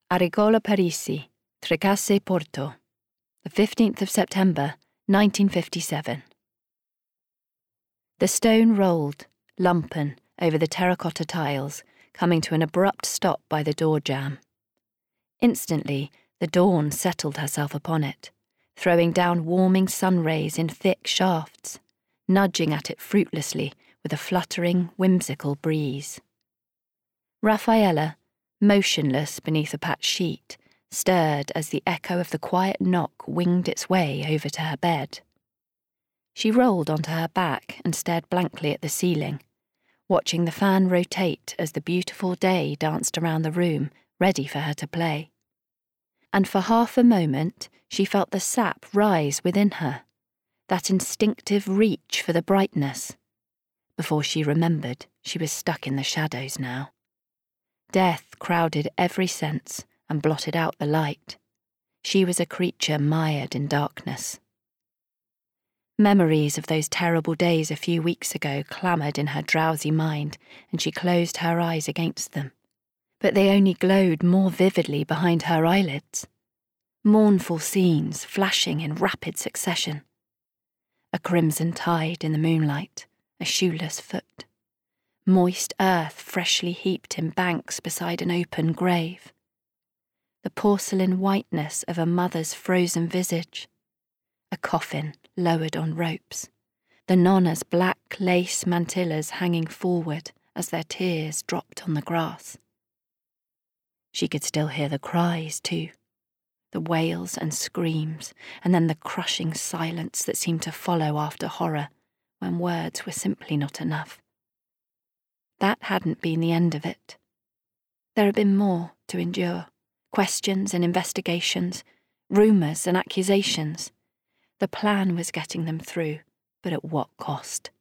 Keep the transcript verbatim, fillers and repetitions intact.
Arigola Parisi, Trecasse Porto, the fifteenth of September, nineteen fifty-seven. The stone rolled, lumpen, over the terracotta tiles, coming to an abrupt stop by the door jamb. Instantly, the dawn settled herself upon it, throwing down warming sun rays in thick shafts, nudging at it fruitlessly with a fluttering, whimsical breeze. Raffaella, motionless beneath a patched sheet, stirred as the echo of the quiet knock winged its way over to her bed. She rolled onto her back and stared blankly at the ceiling, watching the fan rotate as the beautiful day danced around the room, ready for her to play. And for half a moment, she felt the sap rise within her, that instinctive reach for the brightness, before she remembered she was stuck in the shadows now. Death crowded every sense and blotted out the light. She was a creature mired in darkness. Memories of those terrible days a few weeks ago clamoured in her drowsy mind, and she closed her eyes against them. But they only glowed more vividly behind her eyelids. Mournful scenes flashing in rapid succession. A crimson tide in the moonlight, a shoeless foot. Moist earth freshly heaped in banks beside an open grave. The porcelain whiteness of a mother's frozen visage. A coffin lowered on ropes. The nonna's black lace mantillas hanging forward as their tears dropped on the grass. She could still hear the cries, too. The wails and screams, and then the crushing silence that seemed to follow after horror, when words were simply not enough. That hadn't been the end of it. There had been more to endure. Questions and investigations, rumours and accusations. The plan was getting them through, but at what cost?